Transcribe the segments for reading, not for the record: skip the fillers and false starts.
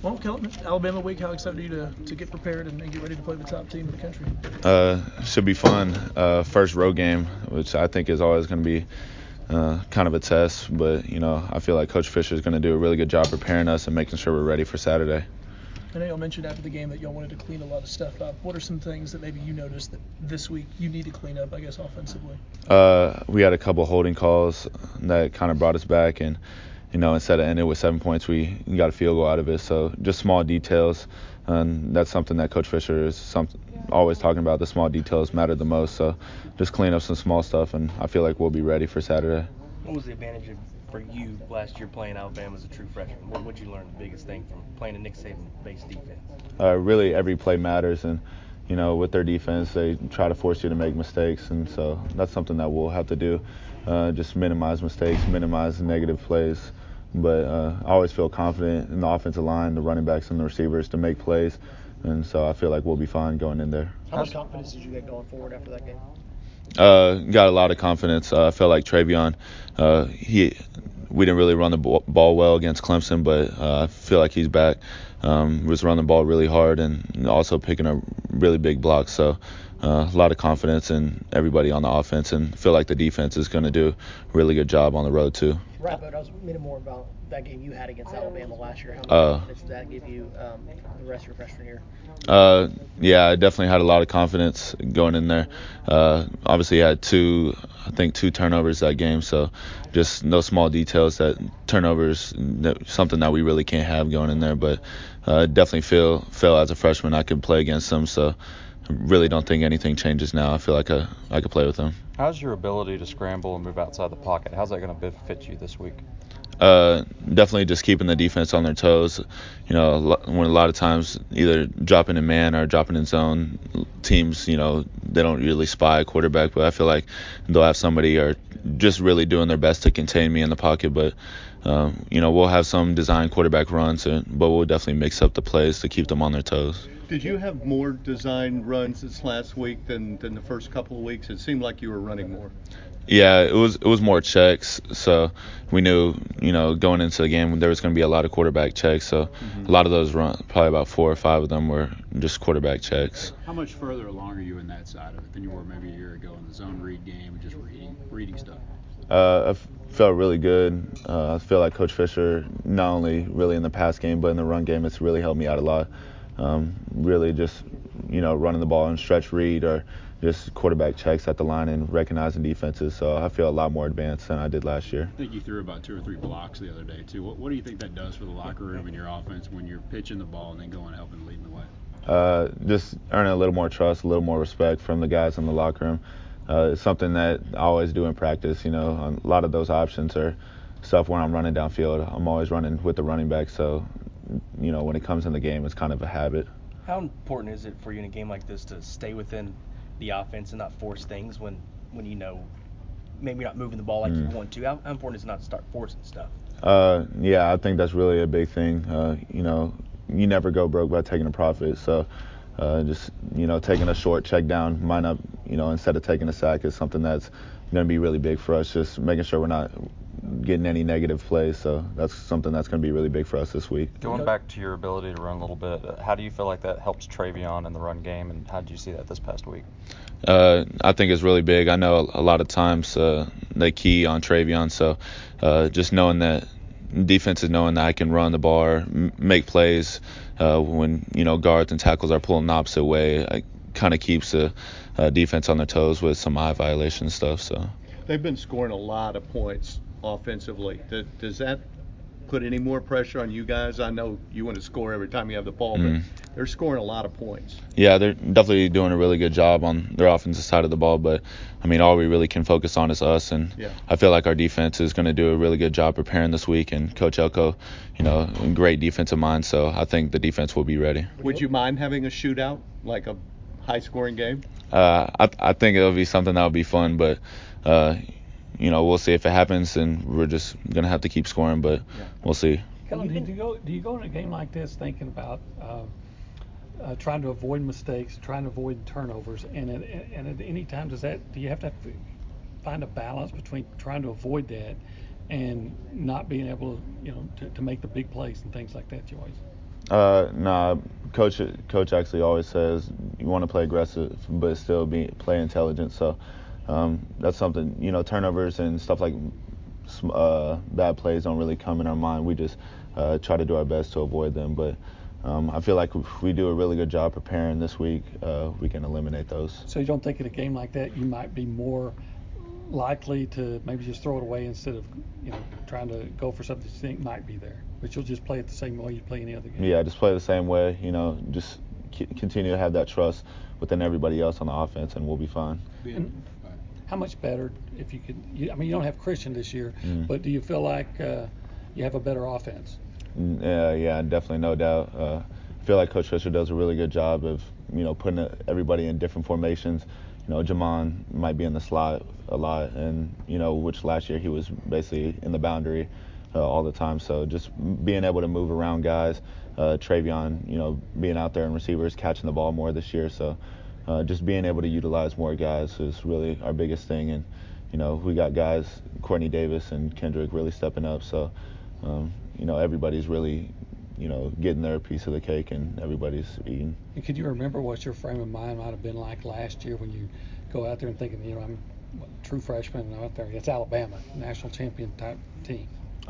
Well, Kelton, Alabama week, how excited are you to get prepared and get ready to play the top team in the country? Should be fun. First road game, which I think is always going to be kind of a test. But, I feel like Coach Fisher is going to do a really good job preparing us and making sure we're ready for Saturday. I know y'all mentioned after the game that y'all wanted to clean a lot of stuff up. What are some things that maybe you noticed that this week you need to clean up, I guess, offensively? We had a couple holding calls that kind of brought us back. And, instead of ending with 7 points, we got a field goal out of it. So just small details. And that's something that Coach Fisher is always talking about. The small details matter the most. So just clean up some small stuff, and I feel like we'll be ready for Saturday. What was the advantage for you last year playing Alabama as a true freshman? What would you learn the biggest thing from playing a Nick Saban-based defense? Really, every play matters, and with their defense, they try to force you to make mistakes, and so that's something that we'll have to do. Just minimize mistakes, minimize negative plays. But I always feel confident in the offensive line, the running backs, and the receivers to make plays, and so I feel like we'll be fine going in there. How much confidence did you get going forward after that game? Got a lot of confidence. I felt like Travion, we didn't really run the ball well against Clemson, but I feel like he's back. Was running the ball really hard and also picking up really big blocks. So a lot of confidence in everybody on the offense, and feel like the defense is going to do a really good job on the road too. Right, but I was meaning more about that game you had against Alabama last year. How much confidence did that give you the rest of your freshman year? Yeah, I definitely had a lot of confidence going in there. Obviously, I had two turnovers that game, so just no small details. That turnovers, something that we really can't have going in there. But definitely feel as a freshman I could play against them. So I really don't think anything changes now. I feel like I could play with them. How's your ability to scramble and move outside the pocket? How's that going to benefit you this week? Definitely just keeping the defense on their toes. When a lot of times either dropping in man or dropping in zone, teams, they don't really spy a quarterback, but I feel like they'll have somebody or just really doing their best to contain me in the pocket. But, we'll have some design quarterback runs, but we'll definitely mix up the plays to keep them on their toes. Did you have more design runs this last week than the first couple of weeks? It seemed like you were running more. Yeah, it was more checks, so we knew, going into the game there was going to be a lot of quarterback checks, so a lot of those runs, probably about 4 or 5 of them were just quarterback checks. How much further along are you in that side of it than you were maybe a year ago in the zone read game and just reading stuff? I felt really good. I feel like Coach Fisher, not only really in the pass game, but in the run game, it's really helped me out a lot. Really just, running the ball and stretch read or just quarterback checks at the line and recognizing defenses. So I feel a lot more advanced than I did last year. I think you threw about 2 or 3 blocks the other day, too. What do you think that does for the locker room and your offense when you're pitching the ball and then going and helping leading the way? Just earning a little more trust, a little more respect from the guys in the locker room. It's something that I always do in practice. A lot of those options are stuff when I'm running downfield. I'm always running with the running back. So, when it comes in the game, it's kind of a habit. How important is it for you in a game like this to stay within the offense and not force things when maybe you're not moving the ball like you want to? How important is it not to start forcing stuff? Yeah, I think that's really a big thing. You never go broke by taking a profit. So just, taking a short check down might not, instead of taking a sack is something that's going to be really big for us. Just making sure we're not getting any negative plays. So that's something that's going to be really big for us this week. Going back to your ability to run a little bit, how do you feel like that helps Travion in the run game, and how did you see that this past week? I think it's really big. I know a lot of times they key on Travion, so just knowing that defenses knowing that I can run the ball or make plays when guards and tackles are pulling the opposite way, it kind of keeps the defense on their toes with some high violation stuff. So They've been scoring a lot of points offensively. Does that put any more pressure on you guys? I know you want to score every time you have the ball, but they're scoring a lot of points. Yeah, they're definitely doing a really good job on their offensive side of the ball, but all we really can focus on is us, and I feel like our defense is going to do a really good job preparing this week, and Coach Elko, great defensive mind, so I think the defense will be ready. Would you mind having a shootout, like a high-scoring game? I think it'll be something that'll be fun, but we'll see if it happens, and we're just gonna have to keep scoring, but we'll see. Do you go in a game like this thinking about trying to avoid mistakes, trying to avoid turnovers, and at any time do you have to find a balance between trying to avoid that and not being able to make the big plays and things like that, Joyce? Nah, coach actually always says you want to play aggressive, but still play intelligent. So that's something, turnovers and stuff like bad plays don't really come in our mind. We just try to do our best to avoid them. But I feel like if we do a really good job preparing this week, we can eliminate those. So you don't think in a game like that you might be more likely to maybe just throw it away instead of trying to go for something you think might be there, but you'll just play it the same way you play any other game? Yeah, just play the same way. Just continue to have that trust within everybody else on the offense, and we'll be fine. And how much better if you could? You don't have Christian this year, but do you feel like you have a better offense? Yeah, definitely, no doubt. I feel like Coach Fisher does a really good job of putting everybody in different formations. Jamon might be in the slot a lot, and which last year he was basically in the boundary all the time. So just being able to move around guys, Travion, being out there and receivers catching the ball more this year. So just being able to utilize more guys is really our biggest thing. And we got guys, Courtney Davis and Kendrick, really stepping up. So everybody's really getting their piece of the cake, and everybody's eating. And could you remember what your frame of mind might have been like last year when you go out there and thinking, I'm a true freshman out there, it's Alabama, national champion type team?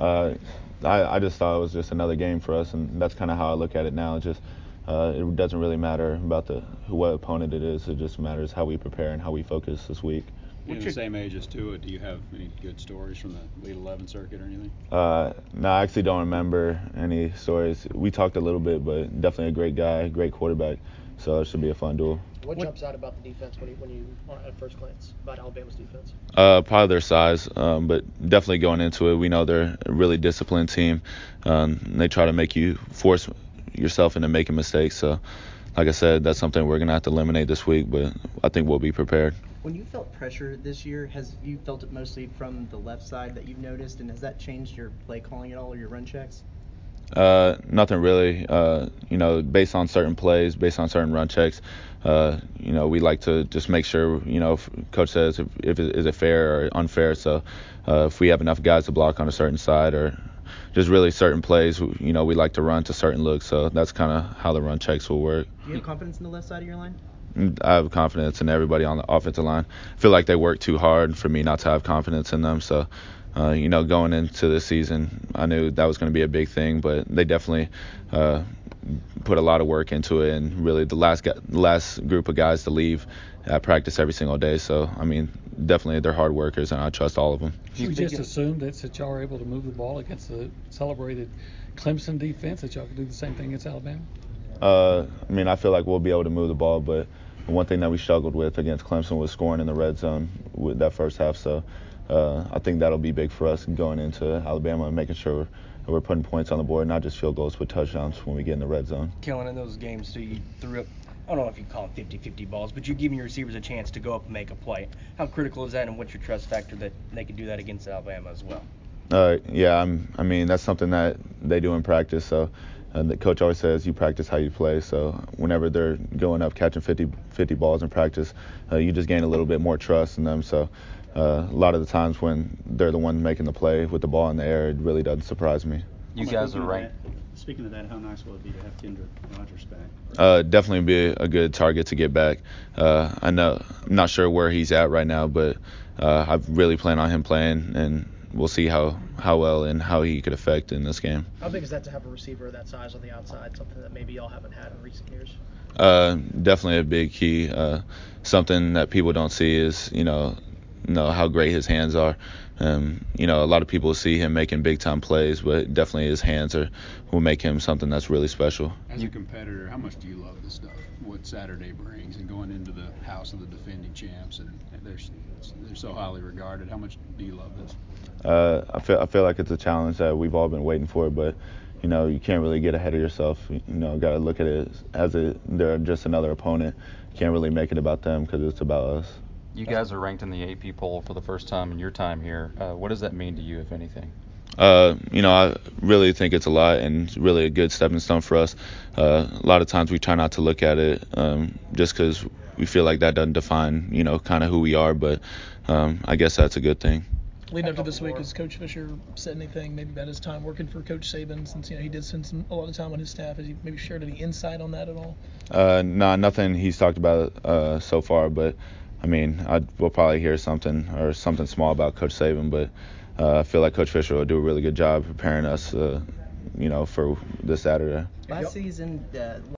I just thought it was just another game for us, and that's kind of how I look at it now. Just it doesn't really matter about what opponent it is. It just matters how we prepare and how we focus this week. You're the same age as Tua. Do you have any good stories from the Elite 11 circuit or anything? No, I actually don't remember any stories. We talked a little bit, but definitely a great guy, great quarterback. So it should be a fun duel. What jumps out about the defense when you at first glance about Alabama's defense? Probably their size, but definitely going into it, we know they're a really disciplined team. They try to make you force yourself into making mistakes. So, like I said, that's something we're gonna have to eliminate this week, but I think we'll be prepared. When you felt pressure this year, have you felt it mostly from the left side that you've noticed, and has that changed your play calling at all or your run checks? Nothing really. Based on certain plays, based on certain run checks, we like to just make sure, if coach says if is it fair or unfair. So if we have enough guys to block on a certain side or just really certain plays, we like to run to certain looks. So that's kind of how the run checks will work. Do you have confidence in the left side of your line? I have confidence in everybody on the offensive line. I feel like they work too hard for me not to have confidence in them. So, going into this season, I knew that was going to be a big thing, but they definitely put a lot of work into it. And really, the last group of guys to leave at practice every single day. So, definitely they're hard workers, and I trust all of them. You just assumed that y'all are able to move the ball against the celebrated Clemson defense, that y'all could do the same thing against Alabama? I feel like we'll be able to move the ball, but one thing that we struggled with against Clemson was scoring in the red zone with that first half. So I think that'll be big for us going into Alabama and making sure we're putting points on the board, not just field goals, but touchdowns when we get in the red zone. Kellen, in those games, so you threw up, I don't know if you call them 50-50 balls, but you're giving your receivers a chance to go up and make a play. How critical is that, and what's your trust factor that they can do that against Alabama as well? That's something that they do in practice. So the coach always says you practice how you play. So whenever they're going up catching 50 balls in practice, you just gain a little bit more trust in them. So a lot of the times when they're the one making the play with the ball in the air, it really doesn't surprise me. You guys are ranked. Speaking of that, how nice will it be to have Kendrick Rogers back? Definitely be a good target to get back. I'm not sure where he's at right now, but I really plan on him playing, and we'll see how well and how he could affect in this game. How big is that to have a receiver of that size on the outside, something that maybe y'all haven't had in recent years? Definitely a big key. Something that people don't see is, how great his hands are. A lot of people see him making big-time plays, but definitely his hands will make him something that's really special. As a competitor, how much do you love this stuff, what Saturday brings, and going into the house of the defending champs, and they're so highly regarded? How much do you love this? I feel like it's a challenge that we've all been waiting for, but you can't really get ahead of yourself. Got to look at it as they're just another opponent. You can't really make it about them because it's about us. You guys are ranked in the AP poll for the first time in your time here. What does that mean to you, if anything? I really think it's a lot, and it's really a good stepping stone for us. A lot of times we try not to look at it just because we feel like that doesn't define, kind of who we are, but I guess that's a good thing. leading up to this week, has Coach Fisher said anything maybe about his time working for Coach Saban, since he did spend a lot of time on his staff? Has he maybe shared any insight on that at all? Nothing he's talked about so far, but I mean, we'll probably hear something small about Coach Saban, but I feel like Coach Fisher will do a really good job preparing us, for this Saturday. Last season,